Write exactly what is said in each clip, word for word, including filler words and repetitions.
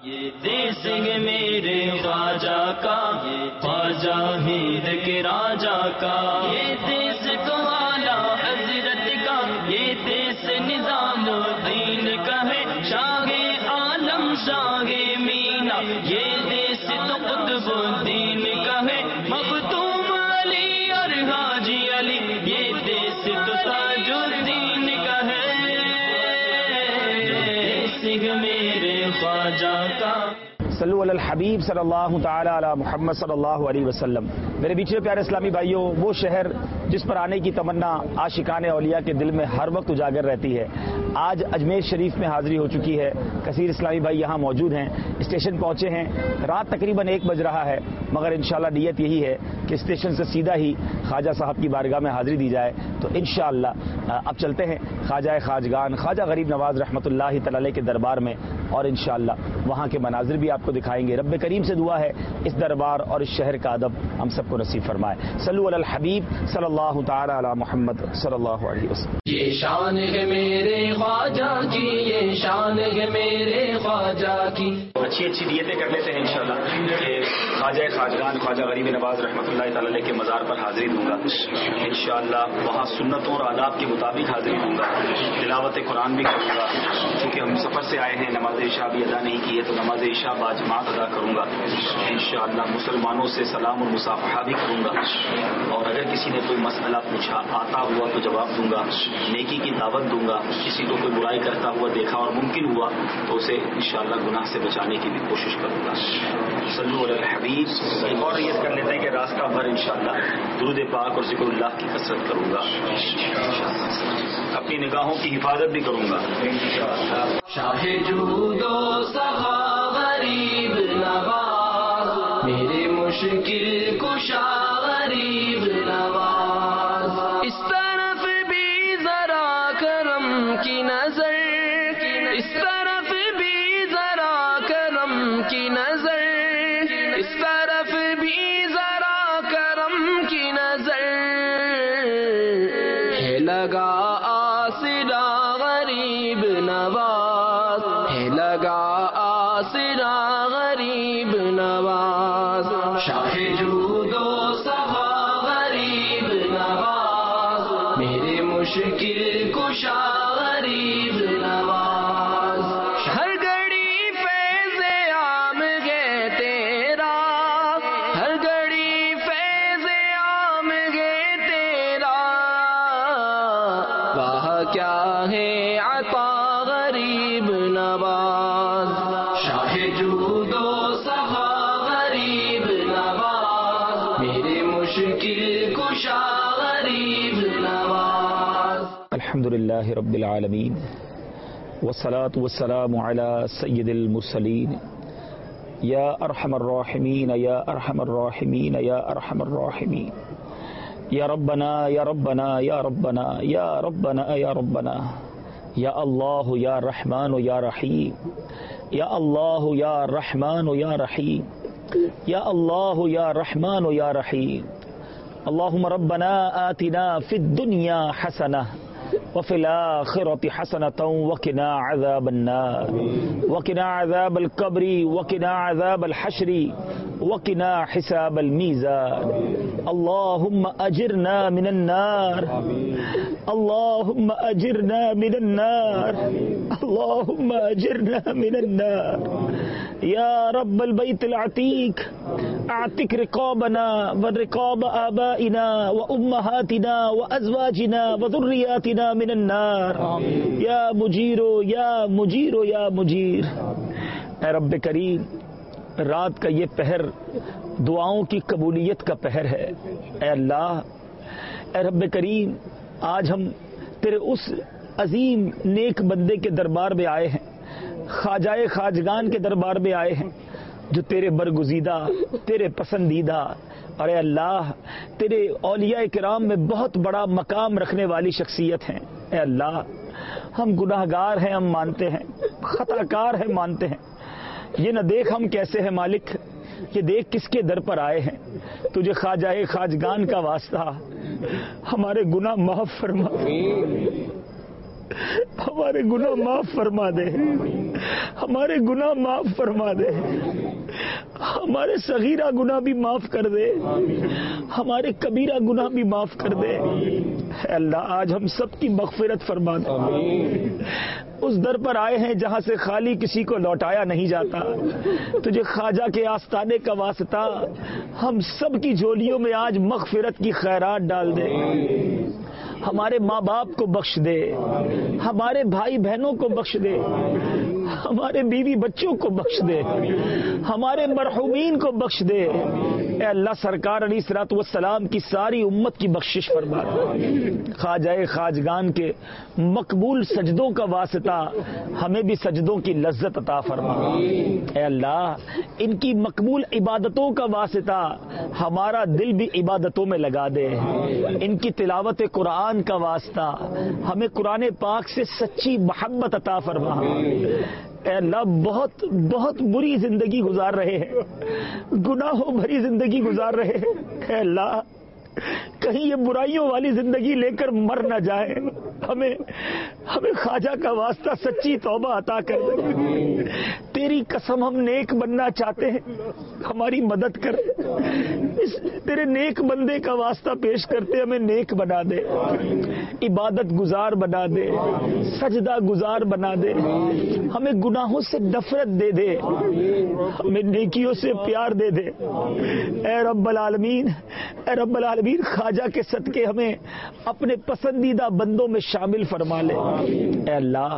یہ دیس ہے میرے خواجہ کا، خواجہ ہند کے راجا کا، یہ دیس تو اعلیٰ حضرت کا، یہ دیس نظام الدین کا ہے، شاہ عالم شاہ مینا، یہ دیس تو قطب الدین کا ہے، مختوم علی اور حاجی علی، یہ دیس تو تاج الدین کا ہے، دیس ہے میرے خواجہ کا۔ صلو علی الحبیب صلی اللہ تعالی علی محمد صلی اللہ علیہ وسلم۔ میرے بیچے پیارے اسلامی بھائیوں، وہ شہر جس پر آنے کی تمنا عاشقان اولیاء کے دل میں ہر وقت اجاگر رہتی ہے، آج اجمیر شریف میں حاضری ہو چکی ہے۔ کثیر اسلامی بھائی یہاں موجود ہیں، اسٹیشن پہنچے ہیں، رات تقریباً ایک بج رہا ہے، مگر انشاءاللہ نیت یہی ہے کہ اسٹیشن سے سیدھا ہی خواجہ صاحب کی بارگاہ میں حاضری دی جائے۔ تو انشاءاللہ اب چلتے ہیں خواجہ خواجگان خواجہ غریب نواز رحمۃ اللہ تعالی علیہ کے دربار میں، اور انشاءاللہ وہاں کے مناظر بھی آپ کو دکھائیں گے۔ رب کریم سے دعا ہے اس دربار اور اس شہر کا ادب ہم سب کو نصیب فرمائے۔ صلو علی الحبیب صلی اللہ تعالی علی محمد صلی اللہ علیہ وسلم۔ یہ شان ہے میرے خواجہ کی، یہ شان ہے میرے خواجہ کی۔ اچھی اچھی نیتیں کر لیتے ہیں انشاءاللہ کہ خواجہ خواجگان خواجہ غریب نواز رحمۃ اللہ تعالی علیہ کے مزار پر حاضری دوں گا انشاءاللہ، وہاں سنتوں اور آداب کے مطابق حاضری دوں گا، تلاوت قرآن بھی کروں گا، کیونکہ ہم سفر سے آئے ہیں، نماز عشاء بھی ادا نہیں کی ہے، تو نماز عشاء باجماعت ادا کروں گا انشاءاللہ، مسلمانوں سے سلام اور مصافحہ بھی کروں گا، اور اگر کسی نے کوئی مسئلہ پوچھا آتا ہوا تو جواب دوں گا، نیکی کی دعوت دوں گا، کسی کو کوئی برائی کرتا ہوا دیکھا اور ممکن ہوا تو اسے انشاءاللہ گناہ سے بچانے کی بھی کوشش کروں گا۔ صلو علی الحبیب۔ ایک اور نیت کر لیتے ہیں کہ راستہ بھر انشاءاللہ درود پاک اور ذکر اللہ کی کثرت کروں گا، اپنی نگاہوں کی حفاظت بھی کروں گا۔ شاہ جود و سخا غریب نواز، میرے مشکل کشا غریب نواز، اس طرف بھی ذرا کرم کی نظر، اس طرف بھی ذرا کرم کی نظر، اس طرف بھی ذرا کرم کی نظر، ہے لگا آسرا غریب نواز، ہے لگا آسرا غریب نواز، شاہ جود و سخا غریب نواز، میرے مشکل کشا غریب نواز، ہر گھڑی فیض عام ہے تیرا، ہر گھڑی فیض عام ہے تیرا، واہ کیا ہے عطا غریب نواز، شاہ جود و سخا غریب نواز، میرے مشکل کشا غریب نواز۔ الحمدللہ رب العالمین، والصلاة والسلام علی سید المرسلین، یا ارحم الراحمین یا ارحم الراحمین یا ارحم الراحمین، یا ربنا یا ربنا یا ربنا یا ربنا یا ربنا، یا اللہ یا رحمان یا رحیم، یا اللہ یا رحمان یا رحیم، یا اللہ یا رحمان یا رحیم، اللہم ربنا آتنا فی الدنیا حسنہ وفي الآخرة حسنة وقنا عذاب النار وقنا عذاب القبر وقنا عذاب الحشر وقنا حساب الميزان، اللهم أجرنا من النار، اللهم أجرنا من النار، اللهم أجرنا من النار، يا رب البيت العتيق اعتق رقابنا ورقاب آبائنا وأمهاتنا وأزواجنا وذرياتنا من النار، یا مجیر یا مجیر یا مجیر۔ اے رب کریم، رات کا یہ پہر دعاؤں کی قبولیت کا پہر ہے، اے اللہ، اے رب کریم، آج ہم تیرے اس عظیم نیک بندے کے دربار میں آئے ہیں، خواجہ خواجگان کے دربار میں آئے ہیں، جو تیرے برگزیدہ، تیرے پسندیدہ، اور اے اللہ تیرے اولیاء کرام میں بہت بڑا مقام رکھنے والی شخصیت ہیں۔ اے اللہ، ہم گناہ گار ہیں، ہم مانتے ہیں، خطا کار ہیں، مانتے ہیں، یہ نہ دیکھ ہم کیسے ہیں مالک، یہ دیکھ کس کے در پر آئے ہیں، تجھے خواجہ خواجگان کا واسطہ ہمارے گناہ معاف فرما، ہمارے گناہ معاف فرما دے، ہمارے گناہ معاف فرما دے، ہمارے صغیرہ گناہ بھی معاف کر دے، ہمارے کبیرہ گناہ بھی معاف کر دے۔ اے اللہ آج ہم سب کی مغفرت فرما دے۔ اس در پر آئے ہیں جہاں سے خالی کسی کو لوٹایا نہیں جاتا، تجھے خواجہ کے آستانے کا واسطہ ہم سب کی جھولیوں میں آج مغفرت کی خیرات ڈال دے۔ ہمارے ماں باپ کو بخش دے، ہمارے بھائی بہنوں کو بخش دے، ہمارے بیوی بچوں کو بخش دے، ہمارے مرحومین کو بخش دے۔ اے اللہ سرکار علیہ الصلوۃ والسلام کی ساری امت کی بخشش فرما دے۔ خواجہ خواجگان کے مقبول سجدوں کا واسطہ ہمیں بھی سجدوں کی لذت عطا فرما۔ اے اللہ ان کی مقبول عبادتوں کا واسطہ ہمارا دل بھی عبادتوں میں لگا دے۔ ان کی تلاوت قرآن کا واسطہ ہمیں قرآن پاک سے سچی محبت عطا فرما۔ اے اللہ بہت بہت بری زندگی گزار رہے ہیں، گناہوں بھری زندگی گزار رہے ہیں۔ اے اللہ کہیں یہ برائیوں والی زندگی لے کر مر نہ جائے، ہمیں ہمیں خواجہ کا واسطہ سچی توبہ عطا کر دے۔ تیری قسم ہم نیک بننا چاہتے ہیں، ہماری مدد کر، اس تیرے نیک بندے کا واسطہ پیش کرتے ہمیں نیک بنا دے، عبادت گزار بنا دے، سجدہ گزار بنا دے، ہمیں گناہوں سے نفرت دے دے، ہمیں نیکیوں سے پیار دے دے۔ اے رب العالمین، اے رب العالمین خواجہ کے صدقے ہمیں اپنے پسندیدہ بندوں میں شامل فرما لے۔ اے اللہ،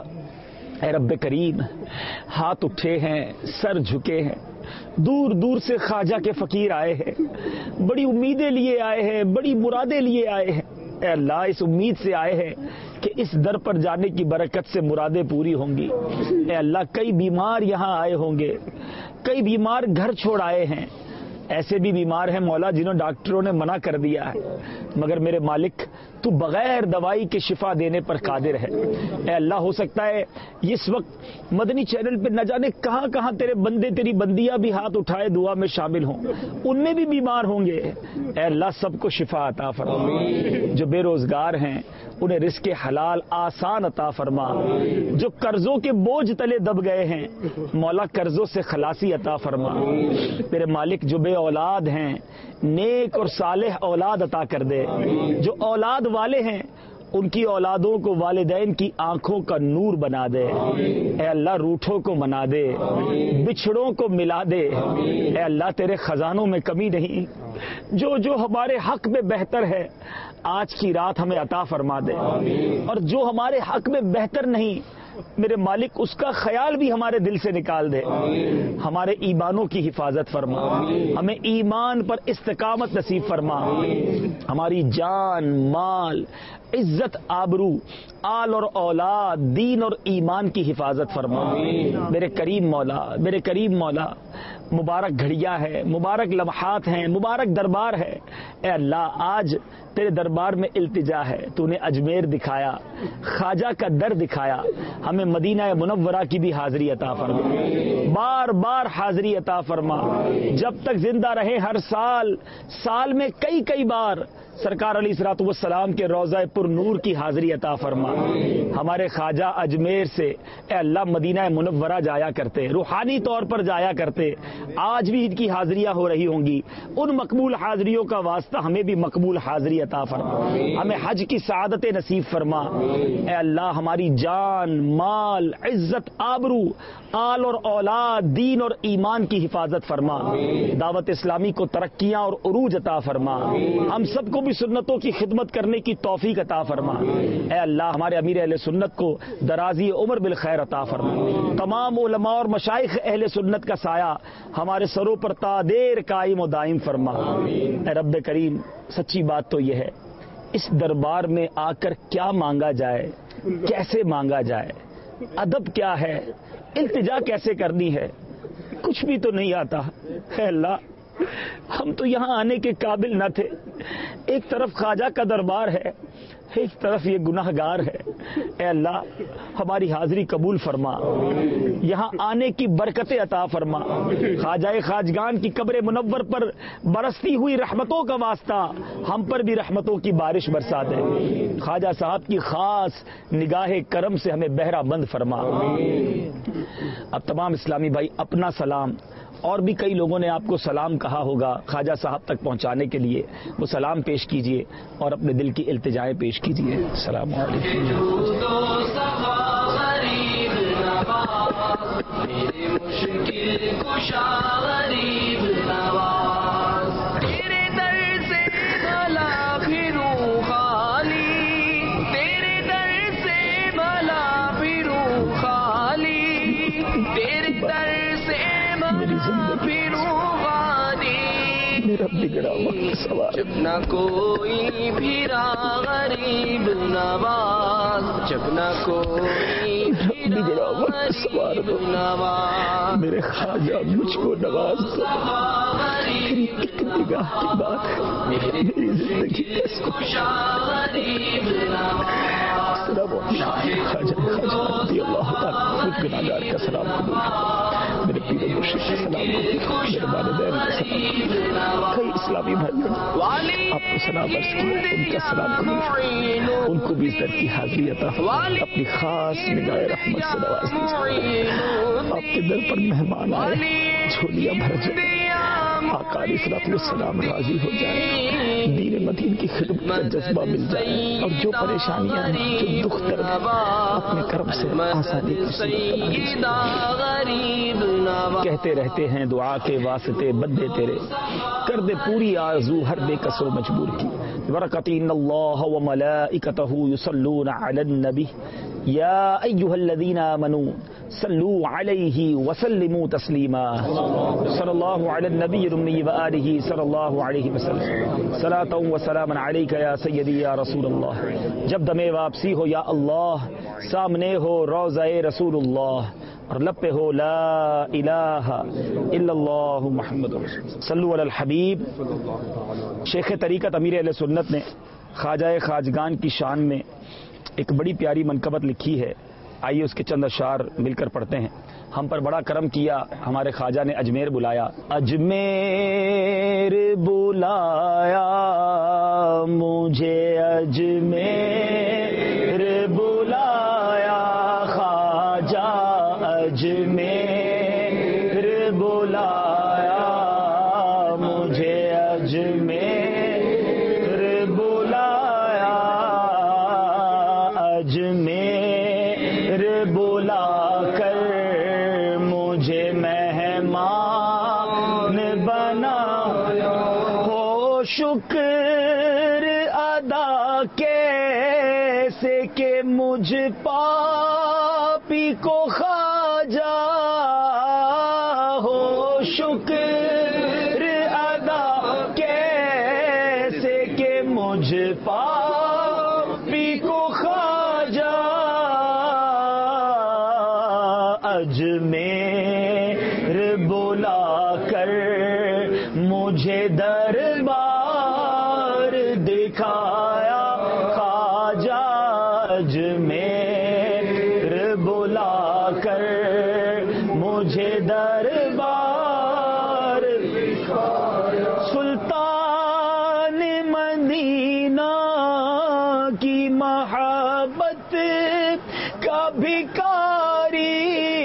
اے رب کریم، ہاتھ اٹھے ہیں، سر جھکے ہیں، دور دور سے خواجہ کے فقیر آئے ہیں، بڑی امیدیں لیے آئے ہیں، بڑی مرادیں لیے آئے ہیں۔ اے اللہ اس امید سے آئے ہیں کہ اس در پر جانے کی برکت سے مرادیں پوری ہوں گی۔ اے اللہ کئی بیمار یہاں آئے ہوں گے، کئی بیمار گھر چھوڑ آئے ہیں، ایسے بھی بیمار ہیں مولا جنہوں ڈاکٹروں نے منع کر دیا ہے، مگر میرے مالک تو بغیر دوائی کے شفا دینے پر قادر ہے۔ اے اللہ ہو سکتا ہے اس وقت مدنی چینل پہ نہ جانے کہاں کہاں تیرے بندے تیری بندیاں بھی ہاتھ اٹھائے دعا میں شامل ہوں، ان میں بھی بیمار ہوں گے۔ اے اللہ سب کو شفا عطا فرما، جو بے روزگار ہیں انہیں رزق حلال آسان عطا فرما، جو قرضوں کے بوجھ تلے دب گئے ہیں مولا قرضوں سے خلاصی عطا فرما۔ میرے مالک جو بے اولاد ہیں نیک اور صالح اولاد عطا کر دے، جو اولاد والے ہیں ان کی اولادوں کو والدین کی آنکھوں کا نور بنا دے۔ اے اللہ روٹھوں کو منا دے، بچھڑوں کو ملا دے۔ اے اللہ تیرے خزانوں میں کمی نہیں، جو جو ہمارے حق میں بہتر ہے آج کی رات ہمیں عطا فرما دے، اور جو ہمارے حق میں بہتر نہیں میرے مالک اس کا خیال بھی ہمارے دل سے نکال دے۔ ہمارے ایمانوں کی حفاظت فرما، ہمیں ایمان پر استقامت نصیب فرما، ہماری جان مال عزت آبرو آل اور اولاد دین اور ایمان کی حفاظت فرما۔ میرے کریم مولا، میرے کریم مولا مبارک گھڑیاں ہے، مبارک لمحات ہیں، مبارک دربار ہے۔ اے اللہ آج تیرے دربار میں التجا ہے، تو نے اجمیر دکھایا، خواجہ کا در دکھایا، ہمیں مدینہ منورہ کی بھی حاضری عطا فرما، بار بار حاضری عطا فرما، جب تک زندہ رہے ہر سال سال میں کئی کئی بار سرکار علیہ الصلوۃ والسلام کے روضہ پر نور کی حاضری عطا فرما۔ ہمارے خواجہ اجمیر سے اے اللہ مدینہ منورہ جایا کرتے، روحانی طور پر جایا کرتے، آج بھی ان کی حاضریاں ہو رہی ہوں گی، ان مقبول حاضریوں کا واسطہ ہمیں بھی مقبول حاضری عطا فرما، ہمیں حج کی سعادت نصیب فرما۔ اے اللہ ہماری جان مال عزت آبرو آل اور اولاد دین اور ایمان کی حفاظت فرما، دعوت اسلامی کو ترقیاں اور عروج عطا فرما، ہم سب کو بھی سنتوں کی خدمت کرنے کی توفیق عطا فرما۔ اے اللہ ہمارے امیر اہل سنت کو درازی عمر بالخیر عطا فرما، تمام علماء اور مشائخ اہل سنت کا سایہ ہمارے سروں پر تا دیر قائم و دائم فرما۔ اے رب کریم سچی بات تو یہ ہے اس دربار میں آ کر کیا مانگا جائے، کیسے مانگا جائے، ادب کیا ہے، التجا کیسے کرنی ہے، کچھ بھی تو نہیں آتا۔ اے اللہ ہم تو یہاں آنے کے قابل نہ تھے. ایک طرف خواجہ کا دربار ہے, ایک طرف یہ گناہ گار ہے. اے اللہ ہماری حاضری قبول فرما, یہاں آنے کی برکتیں عطا فرما. خواجہ خواجگان کی قبر منور پر برستی ہوئی رحمتوں کا واسطہ ہم پر بھی رحمتوں کی بارش برسا دے. خواجہ صاحب کی خاص نگاہ کرم سے ہمیں بہرہ بند فرما. اب تمام اسلامی بھائی اپنا سلام, اور بھی کئی لوگوں نے آپ کو سلام کہا ہوگا خواجہ صاحب تک پہنچانے کے لیے, وہ سلام پیش کیجئے اور اپنے دل کی التجائیں پیش کیجئے. السلام رب بگڑا وقت سوار, جب نہ کوئی پھرا غریب نواز, جب نہ کوئی بگڑا وقت سوار دو میرے خواجہ, مجھ کو نواز دو. تیری ایک نگاہ کی بات ہے میری زندگی کس کو خواجہ خواجہ رضی اللہ تعالیٰ خود گناہگار کا سلام قبول کرو, میرے پیر و مرشد کا سلام قبول کرو, میرے والدین کا سلام. کئی اسلامی بھائیوں نے آپ کو سلام عرض کیا, ان کا سلام قبول کرو, ان کو بھی اس در کی حاضری عطا فرمائے, اپنی خاص نگاہ رحمت سے نواز دیجیے. آپ کے در پر مہمان آئے, جھولیاں بھر جائے, آقا علیہ الصلوۃ والسلام راضی ہو جائے, دین مدین کی خدمت کا جذبہ مل جائے, اور جو پریشانیاں ہیں, جو دکھ درد اپنے کرم سے آسانی کی صورت بنا دیجیے. کہتے رہتے ہیں دعا کے واسطے بندے تیرے, کر دے پوری آرزو ہر بے کس و مجبور کی. برکتی ان اللہ وملائکتہ یصلون علی النبی یا ایھا الذین آمنوا صلوا علیہ وسلموا تسلیما. صلی اللہ علی النبی الأمی وآلہ صلی اللہ علیہ وسلم. صلاۃ و سلام علیک یا سیدی یا رسول اللہ. جب دم واپسی ہو یا اللہ, سامنے ہو روضہ رسول اللہ, اور لب پہ ہو لا الہ الا اللہ محمد رسول اللہ. صلو علی الحبیب. شیخ طریقت امیر اہل سنت نے خواجہ خواجگان کی شان میں ایک بڑی پیاری منقبت لکھی ہے. آئیے اس کے چند اشعار مل کر پڑھتے ہیں. ہم پر بڑا کرم کیا, ہمارے خواجہ نے اجمیر بلایا, اجمیر بلایا مجھے, اجمیر بلایا خواجہ, اجمیر بلایا مجھے, اجمیر بلایا, اجمیر بلا کر مجھے مہمان بنا. ہو شکر ادا کیسے کہ مجھ پاپی کو خواجہ, ہو شکر ادا کیسے کہ مجھ پاپی کو خواجہ. اجمیر بلا کر مجھے دربار دکھایا خواجہ, اجمیر بلا کر مجھے دربار دکھایا. سلطان مدینہ کی محبت کا بھکاری,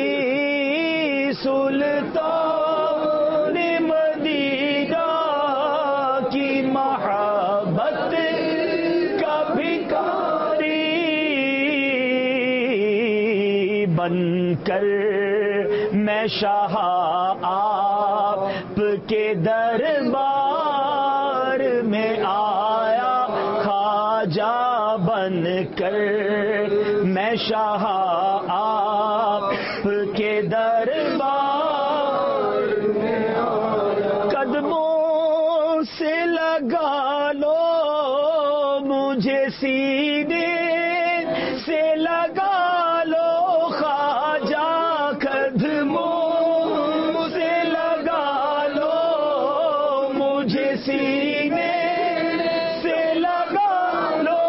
سلطان مدینہ کی محبت کا بھکاری بن کر میں شاہ آپ کے دربار میں آیا. خواجہ بن کر میں شاہ آپ کے دربار میں آیا. قدموں سے لگا لو مجھے, سینے سے لگا لو خواجہ, قدموں سے لگا لو سینے سے لگا لو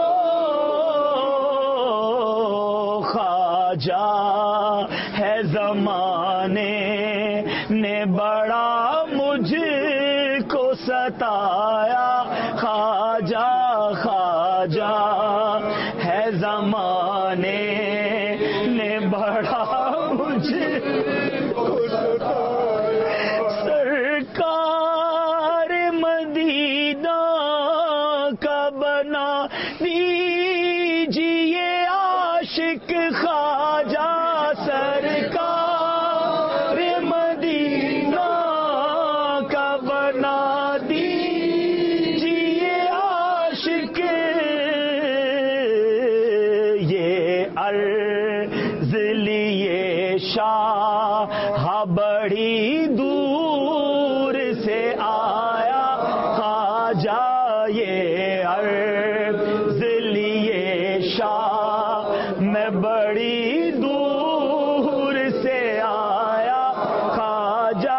خواجہ ہے زمانے نے بڑا مجھ کو ستایا خواجہ خواجہ ہے زمانے نے بڑا مجھ کو ستایا سرکار مدینہ کا بنا دیجیے عاشق خواجہ سرکار مدینہ کا بنا دیجیے عاشق یہ عرض لیے شاہ بڑی دور سے آیا خواجہ یہ عرض لیے شاہ میں بڑی دور سے آیا خواجہ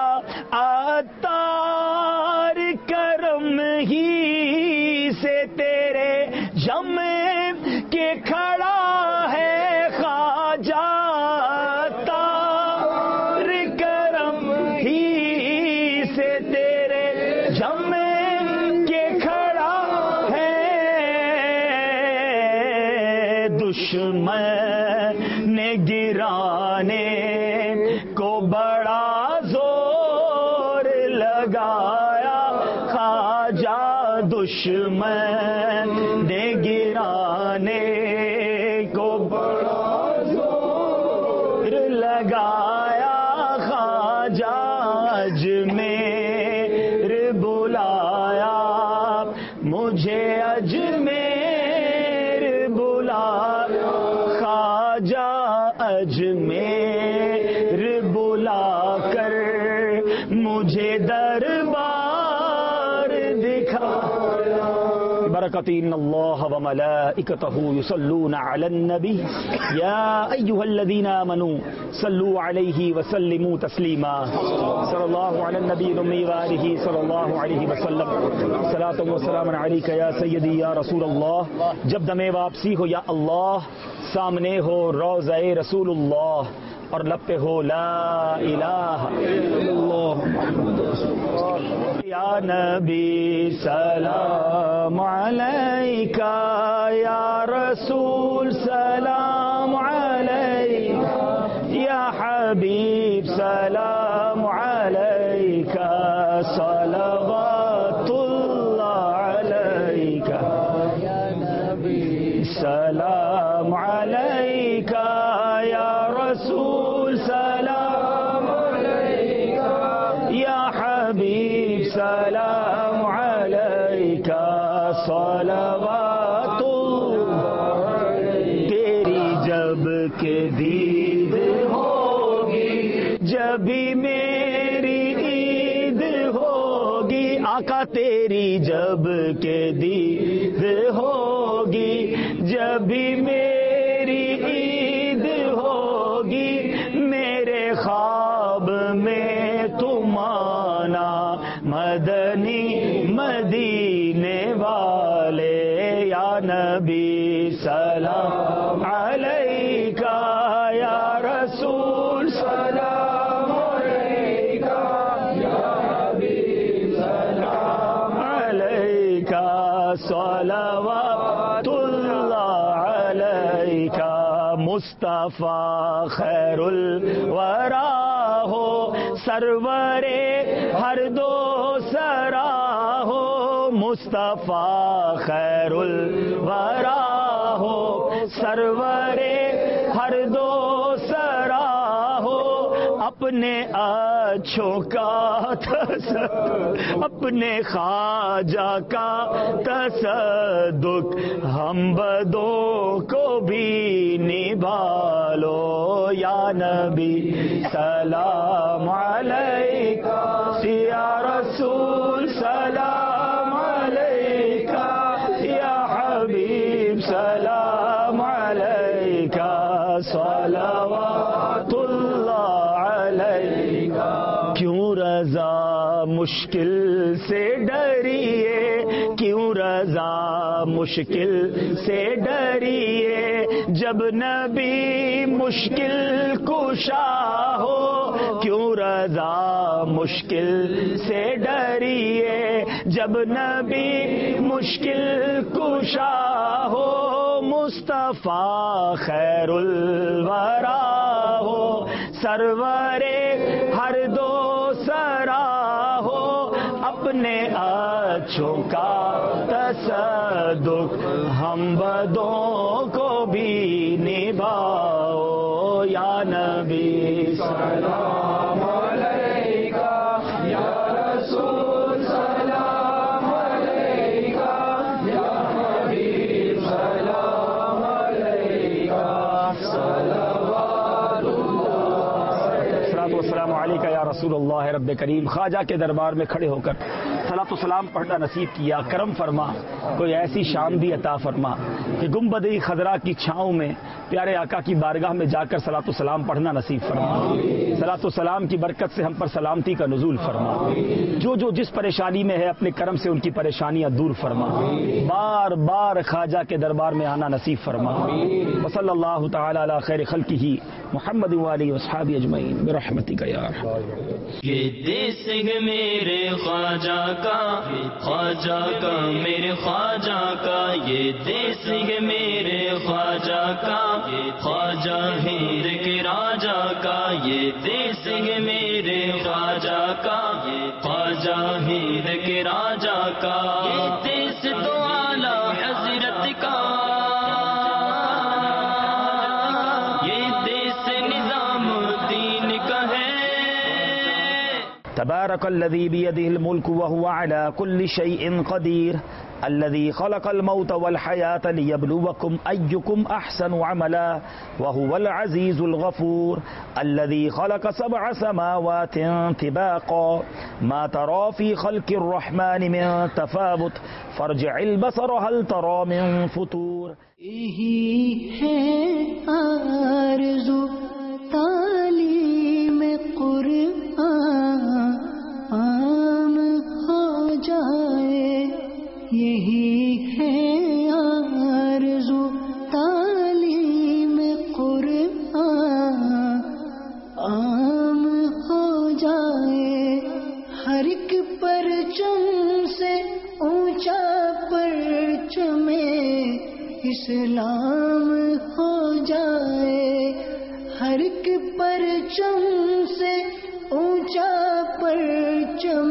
عطار کرم ہی سے تیرے جم کے کھڑا ہے خواجہ عطار کرم ہی سے تیرے جم کے کھڑا ہے دشمن نے گرانے کو بڑا زور لگایا خواجہ دشمن نے گرانے کو بڑا زور لگایا خواجہ اجمیر بلایا مجھے اجمیر بلایا خواجہ اجمیر بلا کر مجھے دربار دکھایا برکت ان اللہ وملائکتہ یصلون علی النبی یا ایھا الذین آمنوا صلوا علیہ وسلموا تسلیما صلی اللہ علی النبی الأمی وآلہ صلی اللہ علیہ وسلم صلاۃ و سلام علیک یا سیدی یا رسول اللہ جب دم واپسی ہو یا اللہ سامنے ہو روضہ رسول اللہ اور لب پہ ہو لا الہ الا اللہ محمد رسول اللہ یا نبی سلام علیکہ یا رسول سلام علیکہ یا حبیب سلام علیکہ صلوات اللہ علیکہ یا نبی سلام علیکہ یا رسول سلام علیکہ یا حبیب سلام علیکہ صلوات تیری جب کہ دید ہوگی جبھی میری عید ہوگی آقا تیری جب کہ دید ہوگی جبھی میری عید ہوگی میرے خواب میں تم آنا مدنی مدینے والے یا نبی سلام علیکہ یا رسول سلام علیکہ یا حبیب سلام علیکہ صلوات اللہ علیکہ مصطفیٰ خیر الورا ہو سرور ہر دو سرا ہو مصطفیٰ خیر الورا ہو سرور ہر دو سرا ہو اپنے اچھوں کا تصدق اپنے خواجہ کا تصدق ہم بدوں کو بھی نبھالو یا نبی سلام علیکہ یا رسول سلام علیکہ یا حبیب سلام علیکہ صلوات اللہ علیکہ کیوں رضا مشکل سے ڈریے، کیوں رضا مشکل سے ڈریے، جب نبی مشکل کشا ہو، کیوں رضا مشکل سے ڈریے، جب نبی مشکل کشا ہو، مصطفیٰ خیر الورا ہو، سرور ہر دو سرا ہو، اپنے اچھوں کا تصدق ہم بدوں کو بھی نبھاؤ، یا نبی سلام علیکہ، یا رسول سلام علیکہ، یا حبیب سلام علیکہ، صلوات اللہ والسلام علیکہ یا رسول اللہ رب کریم۔ خواجہ کے دربار میں کھڑے ہو کر صلاۃ و سلام پڑھنا نصیب کیا، کرم فرما، کوئی ایسی شام بھی عطا فرما کہ گنبد خضرا کی چھاؤں میں پیارے آقا کی بارگاہ میں جا کر صلاۃ و سلام پڑھنا نصیب فرما، صلاۃ و سلام کی برکت سے ہم پر سلامتی کا نزول فرما، جو جو جس پریشانی میں ہے اپنے کرم سے ان کی پریشانیاں دور فرما، بار بار خواجہ کے دربار میں آنا نصیب فرما، وصلی اللہ تعالی علی خیر خلقہ محمد وآلہ وصحابہ اجمعین برحمتک یا ارحم۔ یہ دیس ہے میرے خواجہ کا، خواجہ کا میرے خواجہ کا، یہ دیس ہے میرے خواجہ کا، خواجہ ہند کے راجا کا، یہ دیس ہے میرے خواجہ کا، خواجہ ہند کے راجا کا، یہ دیس تو اعلیٰ حضرت کا، یہ دیس نظام الدین کا ہے۔ تبارک الذی بیدہ الملک وہو علی کل شیء قدیر، الذي خلق الموت والحياة ليبلوكم أيكم أحسن عملا وهو العزيز الغفور، الذي خلق سبع سماوات طباقا ما ترى في خلق الرحمن من تفاوت فارجع البصر هل ترى من فطور۔ یہی ہے آرزو تعلیم قرآن عام ہو جائے، یہی ہے آرزو تعلیم قرآن عام ہو جائے، ہر ایک پرچم سے اونچا پرچم اسلام ہو جائے، ہر ایک پرچم سے اونچا پرچم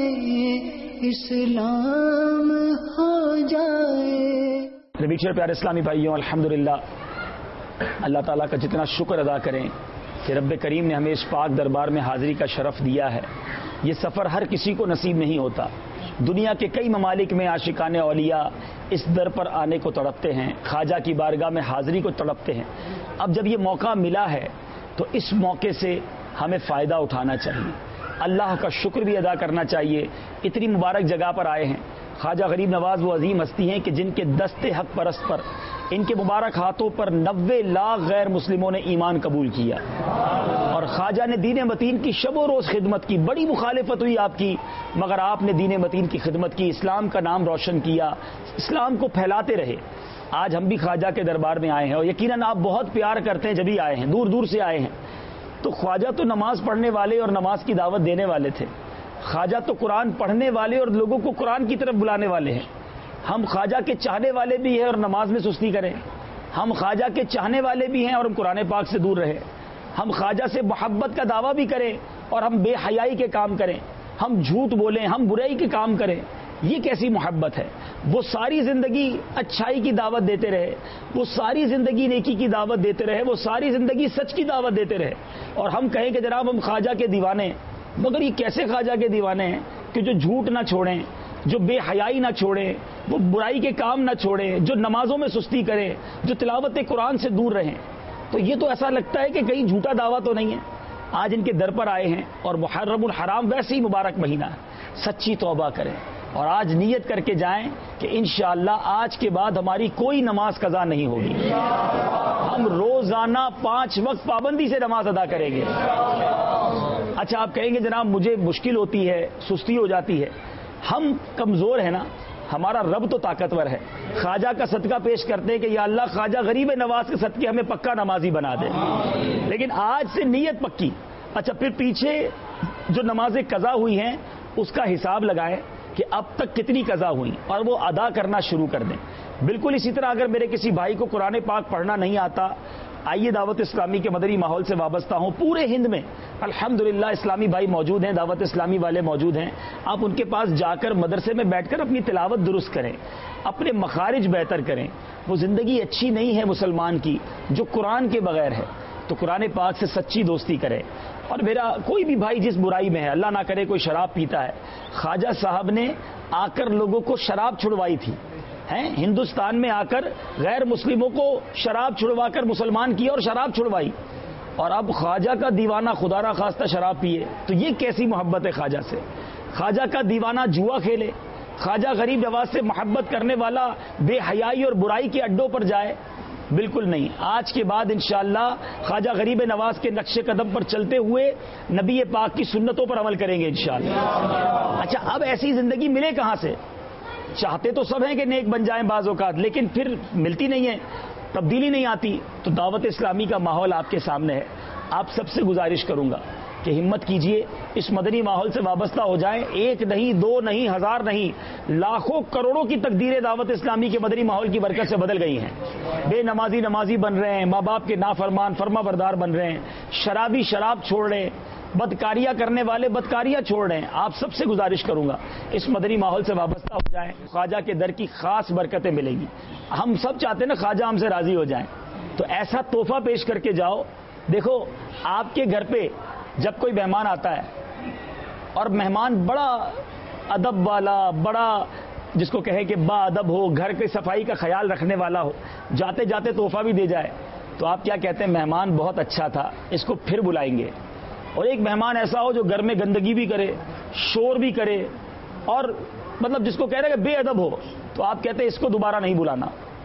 اسلام ہو جائے۔ ربیچر پیارے اسلامی بھائیوں، الحمدللہ اللہ تعالیٰ کا جتنا شکر ادا کریں کہ رب کریم نے ہمیں اس پاک دربار میں حاضری کا شرف دیا ہے۔ یہ سفر ہر کسی کو نصیب نہیں ہوتا، دنیا کے کئی ممالک میں عاشقان اولیاء اس در پر آنے کو تڑپتے ہیں، خواجہ کی بارگاہ میں حاضری کو تڑپتے ہیں۔ اب جب یہ موقع ملا ہے تو اس موقع سے ہمیں فائدہ اٹھانا چاہیے، اللہ کا شکر بھی ادا کرنا چاہیے۔ اتنی مبارک جگہ پر آئے ہیں، خواجہ غریب نواز وہ عظیم ہستی ہیں کہ جن کے دست حق پرست پر، ان کے مبارک ہاتھوں پر نوے لاکھ غیر مسلموں نے ایمان قبول کیا، اور خواجہ نے دین متین کی شب و روز خدمت کی، بڑی مخالفت ہوئی آپ کی، مگر آپ نے دین متین کی خدمت کی، اسلام کا نام روشن کیا، اسلام کو پھیلاتے رہے۔ آج ہم بھی خواجہ کے دربار میں آئے ہیں، اور یقیناً آپ بہت پیار کرتے ہیں جبھی آئے ہیں، دور دور سے آئے ہیں۔ تو خواجہ تو نماز پڑھنے والے اور نماز کی دعوت دینے والے تھے، خواجہ تو قرآن پڑھنے والے اور لوگوں کو قرآن کی طرف بلانے والے ہیں۔ ہم خواجہ کے چاہنے والے بھی ہیں اور نماز میں سستی کریں، ہم خواجہ کے چاہنے والے بھی ہیں اور ہم قرآن پاک سے دور رہیں، ہم خواجہ سے محبت کا دعویٰ بھی کریں اور ہم بے حیائی کے کام کریں، ہم جھوٹ بولیں، ہم برائی کے کام کریں، یہ کیسی محبت ہے؟ وہ ساری زندگی اچھائی کی دعوت دیتے رہے، وہ ساری زندگی نیکی کی دعوت دیتے رہے، وہ ساری زندگی سچ کی دعوت دیتے رہے، اور ہم کہیں کہ جناب ہم خواجہ کے دیوانے، مگر یہ کیسے خواجہ کے دیوانے ہیں کہ جو جھوٹ نہ چھوڑیں، جو بے حیائی نہ چھوڑیں، وہ برائی کے کام نہ چھوڑیں، جو نمازوں میں سستی کریں، جو تلاوت قرآن سے دور رہیں۔ تو یہ تو ایسا لگتا ہے کہ کہیں جھوٹا دعویٰ تو نہیں ہے۔ آج ان کے در پر آئے ہیں، اور محرم الحرام ویسے ہی مبارک مہینہ ہے، سچی توبہ کریں اور آج نیت کر کے جائیں کہ انشاءاللہ آج کے بعد ہماری کوئی نماز قضا نہیں ہوگی، ہم روزانہ پانچ وقت پابندی سے نماز ادا کریں گے۔ اچھا آپ کہیں گے جناب مجھے مشکل ہوتی ہے، سستی ہو جاتی ہے. ہم کمزور ہیں نا، ہمارا رب تو طاقتور ہے. خواجہ کا صدقہ پیش کرتے ہیں کہ یا اللہ خواجہ غریب نواز کے صدقے ہمیں پکا نمازی بنا دے. لیکن آج سے نیت پکی. اچھا پھر پیچھے جو نمازیں قضا ہوئی ہیں اس کا حساب لگائیں کہ اب تک کتنی قضا ہوئی اور وہ ادا کرنا شروع کر دیں. بالکل اسی طرح اگر میرے کسی بھائی کو قرآن پاک پڑھنا نہیں آتا، آئیے دعوت اسلامی کے مدنی ماحول سے وابستہ ہوں. پورے ہند میں الحمدللہ اسلامی بھائی موجود ہیں، دعوت اسلامی والے موجود ہیں. آپ ان کے پاس جا کر مدرسے میں بیٹھ کر اپنی تلاوت درست کریں، اپنے مخارج بہتر کریں. وہ زندگی اچھی نہیں ہے مسلمان کی جو قرآن کے بغیر ہے. تو قرآن پاک سے سچی دوستی کرے. اور میرا کوئی بھی بھائی جس برائی میں ہے، اللہ نہ کرے کوئی شراب پیتا ہے، خواجہ صاحب نے آ کر لوگوں کو شراب چھڑوائی تھی، ہیں ہندوستان میں آ کر غیر مسلموں کو شراب چھڑوا کر مسلمان کیا اور شراب چھڑوائی. اور اب خواجہ کا دیوانہ خدا را خواستہ شراب پیے تو یہ کیسی محبت ہے خواجہ سے؟ خواجہ کا دیوانہ جوا کھیلے، خواجہ غریب نواز سے محبت کرنے والا بے حیائی اور برائی کے اڈوں پر جائے؟ بالکل نہیں. آج کے بعد انشاءاللہ خواجہ غریب نواز کے نقش قدم پر چلتے ہوئے نبی پاک کی سنتوں پر عمل کریں گے انشاءاللہ. اچھا اب ایسی زندگی ملے کہاں سے؟ چاہتے تو سب ہیں کہ نیک بن جائیں بعض اوقات، لیکن پھر ملتی نہیں ہے، تبدیلی نہیں آتی. تو دعوت اسلامی کا ماحول آپ کے سامنے ہے. آپ سب سے گزارش کروں گا کہ ہمت کیجئے، اس مدنی ماحول سے وابستہ ہو جائیں. ایک نہیں، دو نہیں، ہزار نہیں، لاکھوں کروڑوں کی تقدیریں دعوت اسلامی کے مدنی ماحول کی برکت سے بدل گئی ہیں. بے نمازی نمازی بن رہے ہیں، ماں باپ کے نافرمان فرما بردار بن رہے ہیں، شرابی شراب چھوڑ رہے ہیں، بدکاریاں کرنے والے بدکاریاں چھوڑ رہے ہیں. آپ سب سے گزارش کروں گا اس مدنی ماحول سے وابستہ ہو جائیں. خواجہ کے در کی خاص برکتیں ملیں گی. ہم سب چاہتے ہیں نا خواجہ ہم سے راضی ہو جائیں، تو ایسا تحفہ پیش کر کے جاؤ. دیکھو آپ کے گھر پہ جب کوئی مہمان آتا ہے اور مہمان بڑا ادب والا، بڑا جس کو کہے کہ با ادب ہو، گھر کی صفائی کا خیال رکھنے والا ہو، جاتے جاتے تحفہ بھی دے جائے، تو آپ کیا کہتے ہیں؟ مہمان بہت اچھا تھا، اس کو پھر بلائیں گے. اور ایک مہمان ایسا ہو جو گھر میں گندگی بھی کرے، شور بھی کرے، اور مطلب جس کو کہہ رہے کہ بے ادب ہو، تو آپ کہتے ہیں اس کو دوبارہ نہیں بلانا،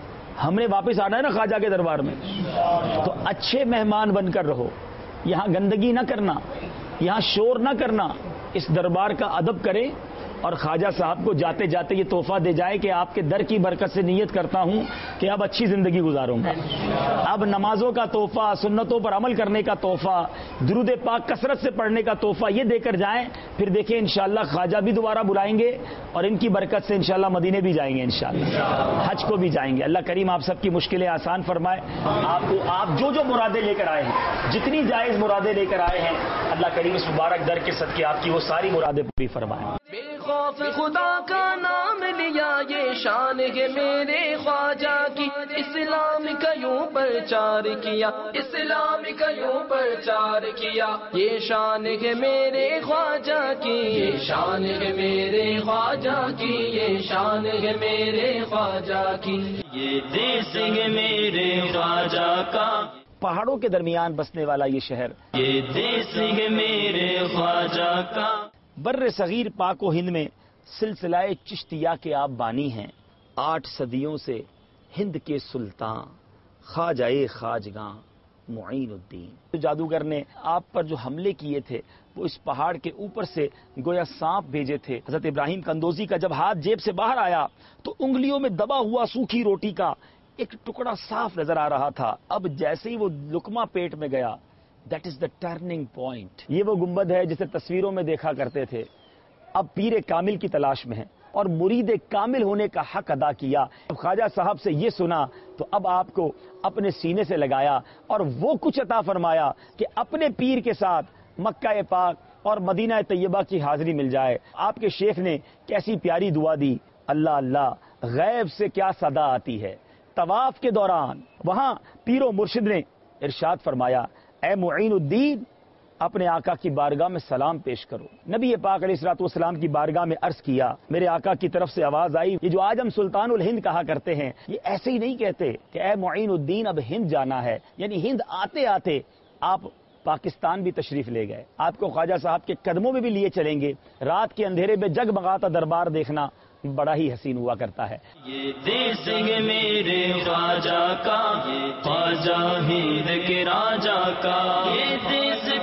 ہم نے واپس آنا ہے نا خواجہ کے دربار میں. تو اچھے مہمان بن کر رہو، یہاں گندگی نہ کرنا، یہاں شور نہ کرنا، اس دربار کا ادب کریں. اور خواجہ صاحب کو جاتے جاتے یہ تحفہ دے جائے کہ آپ کے در کی برکت سے نیت کرتا ہوں کہ اب اچھی زندگی گزاروں گا. اب نمازوں کا تحفہ، سنتوں پر عمل کرنے کا تحفہ، درود پاک کثرت سے پڑھنے کا تحفہ یہ دے کر جائیں. پھر دیکھیں انشاءاللہ خواجہ بھی دوبارہ بلائیں گے اور ان کی برکت سے انشاءاللہ مدینے بھی جائیں گے، انشاءاللہ حج کو بھی جائیں گے. اللہ کریم آپ سب کی مشکلیں آسان فرمائے. آپ کو آپ جو جو مرادیں لے کر آئے ہیں، جتنی جائز مرادیں لے کر آئے ہیں، اللہ کریم اس مبارک در کے صدقے آپ کی وہ ساری مرادیں پوری فرمائیں. بے خوف خدا کا نام لیا، یہ شان ہے میرے خواجہ کی، اسلام کا یوں پرچار کیا، اسلام کا یوں پرچار کیا. یہ شان ہے میرے خواجہ کی، یہ شان ہے میرے خواجہ کی، یہ شان ہے میرے خواجہ کی، یہ دیس ہے میرے خواجہ کا. پہاڑوں کے درمیان بسنے والا یہ شہر، یہ دیس ہے میرے خواجہ کا. بر صغیر پاک و ہند میں سلسلہ چشتیہ کے آپ بانی ہیں. آٹھ صدیوں سے ہند کے سلطان خواجہ خواجگاں معین الدین. جو جادوگر نے آپ پر جو حملے کیے تھے وہ اس پہاڑ کے اوپر سے گویا سانپ بھیجے تھے. حضرت ابراہیم قندوزی کا جب ہاتھ جیب سے باہر آیا تو انگلیوں میں دبا ہوا سوکھی روٹی کا ایک ٹکڑا صاف نظر آ رہا تھا. اب جیسے ہی وہ لقمہ پیٹ میں گیا، that is the turning point. یہ وہ گنبد ہے جسے تصویروں میں دیکھا کرتے تھے. اب پیر کامل کی تلاش میں ہیں اور مرید کامل ہونے کا حق ادا کیا. اب خواجہ صاحب سے یہ سنا تو اب آپ کو اپنے سینے سے لگایا اور وہ کچھ عطا فرمایا کہ اپنے پیر کے ساتھ مکہ پاک اور مدینہ طیبہ کی حاضری مل جائے. آپ کے شیخ نے کیسی پیاری دعا دی، اللہ اللہ غیب سے کیا صدا آتی ہے. طواف کے دوران وہاں پیر و مرشد نے ارشاد فرمایا، اے معین الدین اپنے آقا کی بارگاہ میں سلام پیش کرو. نبی پاک علیہ الصلوۃ والسلام کی بارگاہ میں عرض کیا، میرے آقا کی طرف سے آواز آئی، یہ جو آج ہم سلطان الہند کہا کرتے ہیں یہ ایسے ہی نہیں کہتے کہ اے معین الدین اب ہند جانا ہے. یعنی ہند آتے آتے آپ پاکستان بھی تشریف لے گئے. آپ کو خواجہ صاحب کے قدموں میں بھی لیے چلیں گے. رات کے اندھیرے میں جگمگاتا دربار دیکھنا بڑا ہی حسین ہوا کرتا ہے. یہ دیس ہے میرے خواجہ کا، یہ خواجہ ہند کے راجہ کا، یہ دیس